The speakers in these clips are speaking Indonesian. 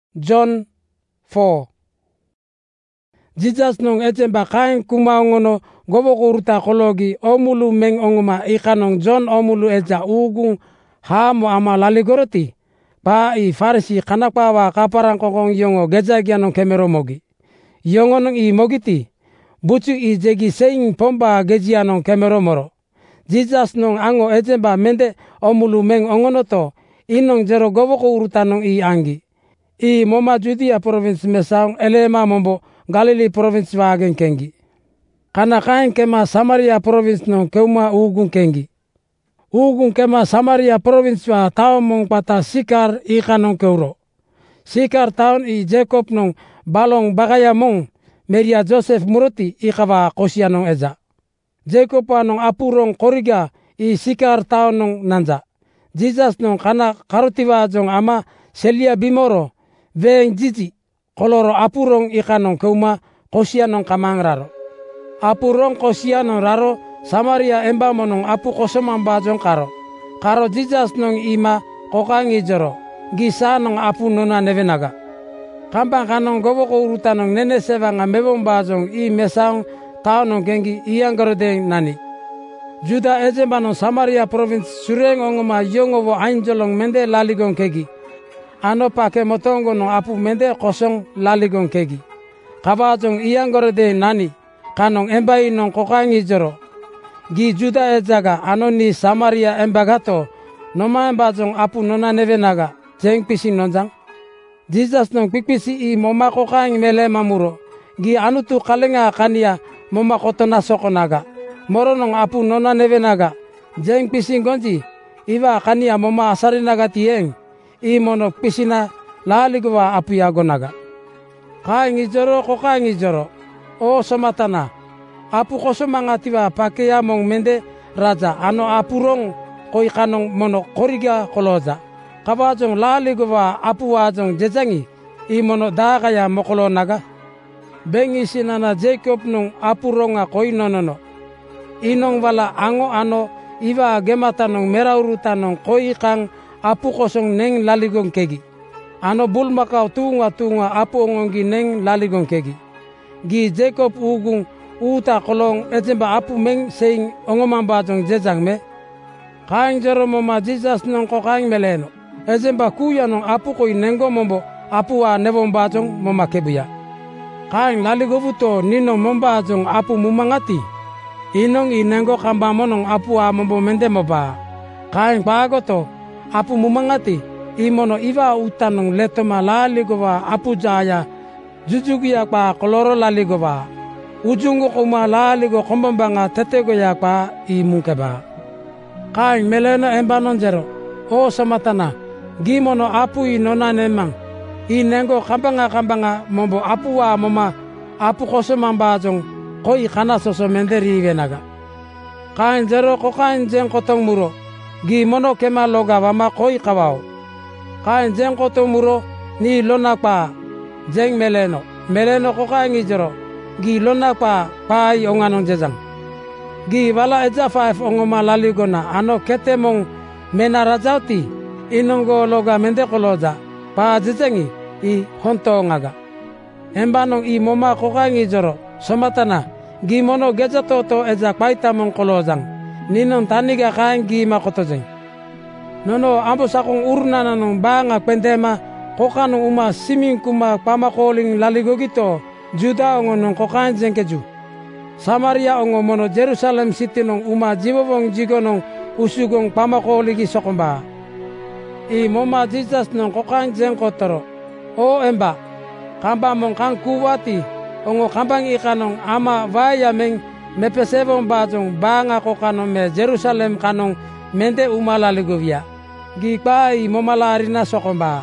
John 4. Jesus nong echemba kain kuma ngono gobo uruta kologi omulu meng ongoma ikanong John omulu eja ugung hamo ama laligoroti pa i farisi kanakpa wa kaparang kokong yongo gejagianong kemero mogi yongonong i mogiti bucu i jegi seing pomba gejianong kemero moro Jesus nong ango echemba mende omulu meng ongonoto inong jero gobo urutanong i anggi i moma Judea province mesaung elema mombo Galili province wagen kengi. Kana kain kema Samaria province nong keuma ugung kengi. Ugung kema Samaria province wa taon mong pata Sikar ikanong keuro. Sikar taon i Jacob nong balong bagaya mong Maria Joseph muruti ikawa kosia nong eja. Jacob wa nong apurong koriga i Sikar taon nong nanja. Jesus nong kana karutiwa jong ama selia bimoro veng jiji. Koloro apurong ikanong keuma kosia nong kamang raro. Apurong kosia nong raro Samaria emba monong apu kosomang bajong karo. Karo Jesus nong ima kokangi joro. Gisa nong apu nona nevenaga. Kampang kanong gobo ko urutan nong nene sevanga mebong bajong i mesaung tao nong gengi iyang gorodeng nani. Juda ejemba nong Samaria province sureng ongoma yongowo ainjolong mende laligong kegi. Ano pake motongo no apu mende kosong laligong kegi. Kabajong iyang gorode nani kanong embai nong kokangi joro. Gi Juda ejaga ano ni Samaria embagato noma embajong apu nona nevenaga jeng pisi nonjang. Jesus nong pikpisi i moma kokangi mele mamuro. Gi anutu kalenga kania moma kotona sokonaga. Moro nong apu nona nevenaga jeng pisi gonji iwa kania moma asarinaga tieng. I mono pisina laligwa apu yagonaga. Kaingi joro ko kaingi joro. O somatana. Apu kosomangatiwa pakeya mong mende raja ano apurong koi kanong mono koriga koloja. Kabajong laligwa apu wajong jejangi. I mono dagaya mokolo naga. Bengi sinana Jacob nung apuronga koi nonono. Inong wala ango ano iwa gemata nung merauruta nung koi kang apu kosong neng laligong kegi. Ano bulmakau tunga apu ongongi neng laligong kegi. Gi Jacob ugung uta kolong ejemba apu meng seing ongomambajong jejang me. Kaing jero moma Jesus nong kokaing meleno. Ejemba kuya nong apu koi nengo mombo apu wa nevombajong moma kebuya. Kaing laligovuto nino mombajong apu mumangati. Inong inengo kambamonong apu wa mombo mende moba. Kaing pagoto apu mumangati imono iwa utanong letoma laligowa apu jaya jujugia kwa koloro laligowa ujungo kuma laligo kombambanga tetego ya kwa imungkeba. Kaing meleno embanon jero o samatana gimono apu inona nemang inengo kambanga mombo apu wa moma apu kosomambajong koi kana soso menderi venaga. Kaing jero kokain jeng kotong muro gi mono kema loga wama koi kawao. Kain jeng koto muro ni lona pa jeng meleno kokaingi joro gi lona pa pai onganong jejang. Gi wala eja 5 ongoma laligona ano kete mong mena rajauti inonggo loga mende koloja pa jejengi i honto ngaga. Embanong i moma kokaingi joro somatana gi mono geja toto eja paita mong kolojang. Ninon taniga kain gi makotojeng. Nono ambo sakong urnana nong banga pendema kokanong uma siming kuma pamakoling laligogito Juda ongo nong kokain jengkeju. Samaria ongo mono Jerusalem city nong uma jibobong jigo nong usugong pamakoligi sokomba. I moma Jesus nong kokain jengkotoro. O emba kamba mong kang kuwati ongo kambang ikanong ama vaya meng mepesebong bajong banga ko kanong me Jerusalem kanong mende umalaligovia. Gipai momalarina sokomba.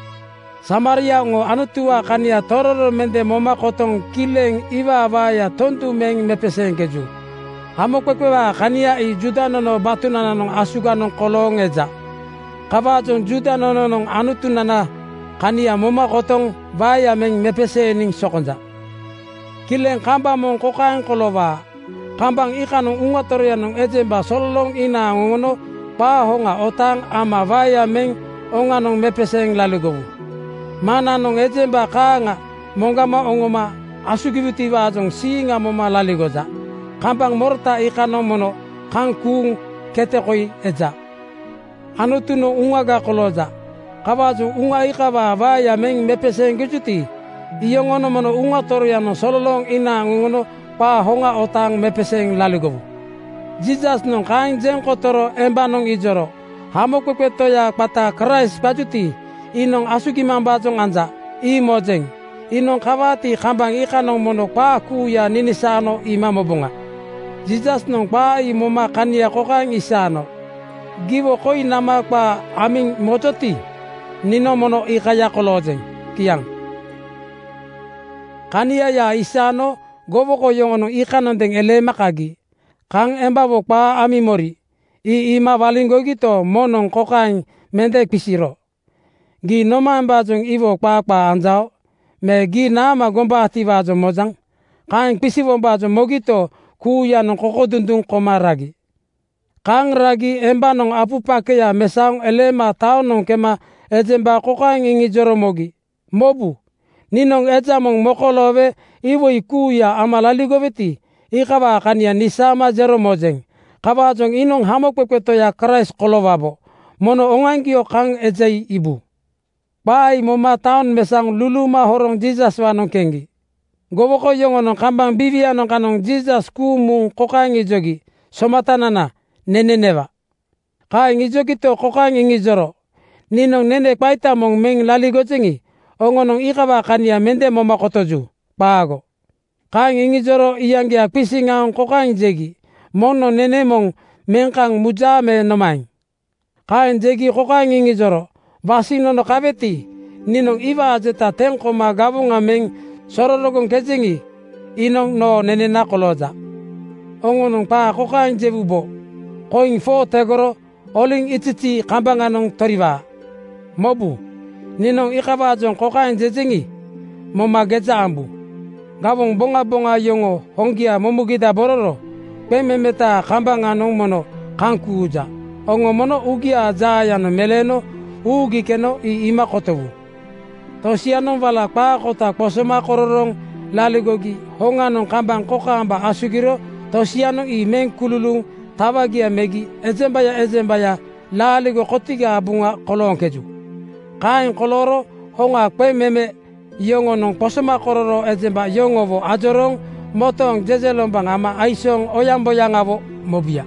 Samaria ngo anutua kania tororo mende moma kotong kileng iwa vaya tontu meng mepeseng keju. Hamo kwekwewa kania i Juda nono batunana nong asuga nong kolong eja. Kabajong Juda nono nong anutunana kania moma kotong vaya meng mepeseng sokonja. Kileng kamba mong kokain kolowa. Kambang ikanong ungatorya nong ejemba solong ina ngono pahonga otang ama vaya meng onganong mepeseng laligovu. mana nong ejemba kanga mongama ongoma asugibuti wajong singa moma laligoja kambang morta ikano mono kangkung kete koi eja anutuno ungaga koloja kabaju unga ikaba vaya meng mepeseng kejuti iyongono mono unga toryano sololong ina ngono pa honga otang mepeseng laligobu Jesus nong kain jeng kotoro emba nong ijoro hamoko kwetoya pata Christ bajuti inong asugi mambajong anja i mojeng inong kawati kambang ikanong mono pa kuya ninisano imamobonga Jesus nong pa i moma kania kokang isano gibo koi nama pa aming mojoti nino mono ikaya kolojeng kiang kania ya isano gobo koyongono ikanon deng ele makagi kang embabo pa ami mori i ima walingo gito monong kokang mende pisiro gi noma embajong iwo pa anjao me gi nama gomba atiwajo mojang kang pisiwo bajo mogito kuya nong kokodundung komaragi kang ragi emba nong apupake ya mesang elema tao nong kema ejemba kokang ingi joro mogi mobu ninong ejamong mokolowe iwo ikuya amalaligoveti ikawa kania nisama jero mojeng kabajong inong hamokpekweto ya Christ kolowabo mono ongangio kang ejai ibu pai moma taon mesang luluma horong Jesus wanong kengi goboko yongonong kambang bibia nong kanong Jesus kumung kokangi jogi somatanana nenenewa kaingi jogi to kokangi ngijoro ninong nene paita mong meng laligojengi ongonong ikawa kania mende moma kotoju pago kaingi ngijoro iyangia pisingang kokangi jegi mono nene mong mengkang mujame nomain kain jegi kokangi ngijoro vasinono kabeti ninong iwa jeta tengkoma gabunga meng sororogong kejengi inong no nenena koloja ongonong pa kokang jebubo koing fo tegoro oling ititi kambanganong toriwa mobu ninong ikabajong kokang jejengi moma geja ambu gabung bonga yongo honggia momugida bororo pememeta kambanganong mono kangkuja ongo mono ugia jayano meleno ugi keno i ima kotobu tosianon wala pa kota posoma kororong laligogi honganong kambang kokamba asugiro tosianon i meng kululung tawagia megi ejembaya laligo kotiga abunga kolong keju kain koloro honga kwe meme yongo nong posoma kororo ejemba yongovo ajorong motong jejelombang ama aisong oyamboyangavo mobia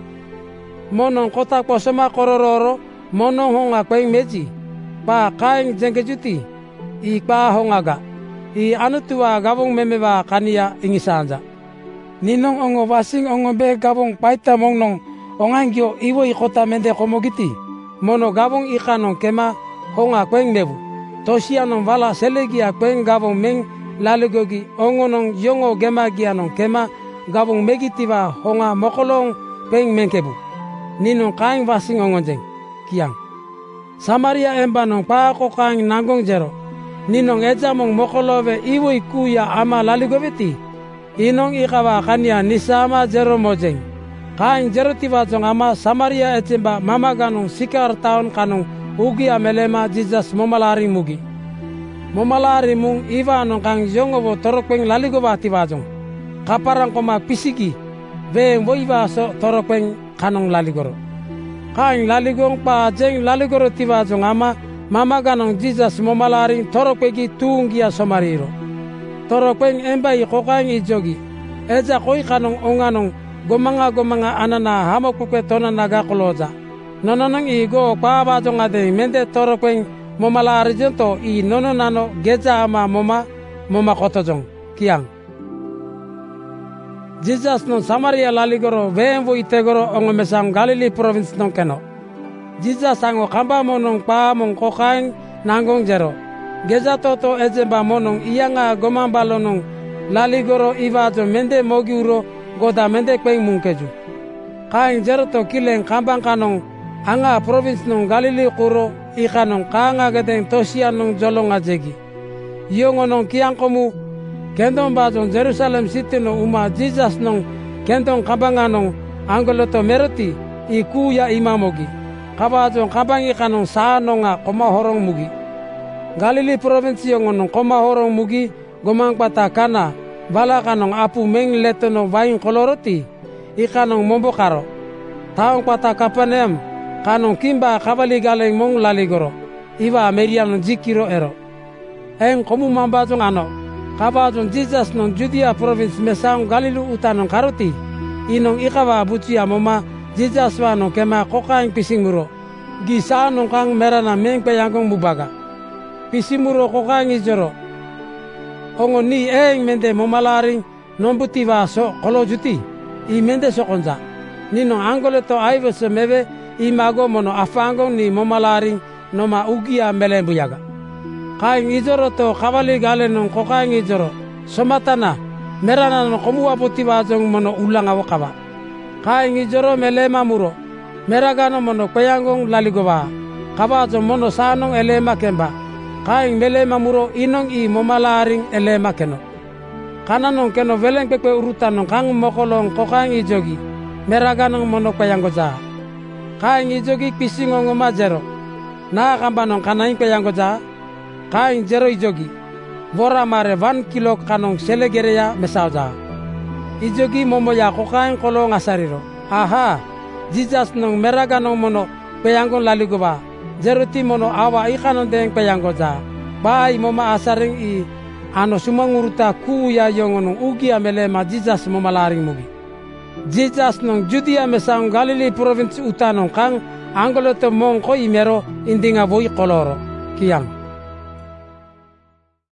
monong kota posoma korororo monong honga kwe meji pa kain jengkejuti i pa hongaga i anutua gabung memewa kania ingisanja ninong ongo wasing ongo be gabung paita mongnong ongangio iwo i kota mende komogiti mono gabung ikanong kema honga kweng mebu tosianong wala selegia kweng gabung meng laligogi ongonong yongo gemagianong kema gabung megitiwa honga mokolong kweng mengkebu ninong kaing wasing ongonjeng kiang Samaria embanong pa kokang nangong jero ninong ejamong mokolowe iwo ikuya ama laligoveti inong ikawa kania nisama jero mojeng kaing jero tiwajong ama Samaria ejemba mamaganong sikar taon kanong ugi amelema Jesus momalari mugi momalari mung iwa nong kang yongowo torokpeng laligova tiwajong kaparang koma pisigi ve woiwa so torokpeng kanong laligoro kaing laligong pa jeng laligoro tiwajong ama mamaganong Jesus momalaring torokpegi tunggia somariro torokpeng embai kokang ijogi eja koi kanong onganong gomanga anana hamokpukwe tona naga koloja nononong igo pabajong ade mende torokpeng momalari jento i nononano geja ama moma kotojong kiang Jesus non Samaria laligoro vemvo itegoro ongomesang Galili province non keno Jesus ango kamba monong pa mong kokain nangong jero geja toto ejemba monong iyanga gomambalonong laligoro iwajo mende mogiuro goda mende kweng mungkeju kain jero to kileng kambang kanong anga province nong Galili kuro ikanong kanga gedeng tosian nong jolonga jegi yongonong kiangkomu kendong bajong Jerusalem city no uma Jesus nong kendong kabanganong anggoloto meroti ikuya imamogi kabajong kabangi kanong saanonga koma horong mugi Galili provinsi ngonong koma horong mugi gomang pata kana bala kanong apu meng letono vain koloroti ikanong mombo karo taong pata Kapaneam kanong kimba kavali galeng mong laligoro iwa meriano jikiro ero eng komu mambajong ano kabajong Jesus nong Judea province mesang Galilu utanong karoti inong ikawa bucia moma Jesus wa nong kema kokaing pisingmuro gisa nong kang merana meng peyangkong bubaga pisimuro kokaing ijoro ongo ni eng mende momalaring nombuti wa so kolo juti i mende sokonja nino angole to aive so meve i mago mono afangong ni momalaring noma ugia melembu yaga kaing ijoro to kavali gale nong kokaing ijoro somatana merana no komuwa puti wa jong mono ulang awakawa kaing ijoro melema muro meragano mono peyangong laligowa kabajo mono sanong elema kemba kaing melema muro inong i momalaring elema keno kananong keno veleng pepe urutanong kang mokolong kokaing ijogi meraganong mono peyango ja kaing ijogi pisingong majero na kambanong kanaing peyango ja kaing jero ijogi vora mare 1 kilo kanong selegereya mesau ja ijogi momoya kokaing kolong asariro aha Jesus nong meraganong mono peyango laligoba jeruti mono awa ikanon deng peyango ja bai moma asaring i ano sumanguruta kuya yongonong ugi amelema Jesus momalaring mugi Jesus nong Judea mesang Galili province utanong kang anggolo to mongko imero indinga voi koloro kiang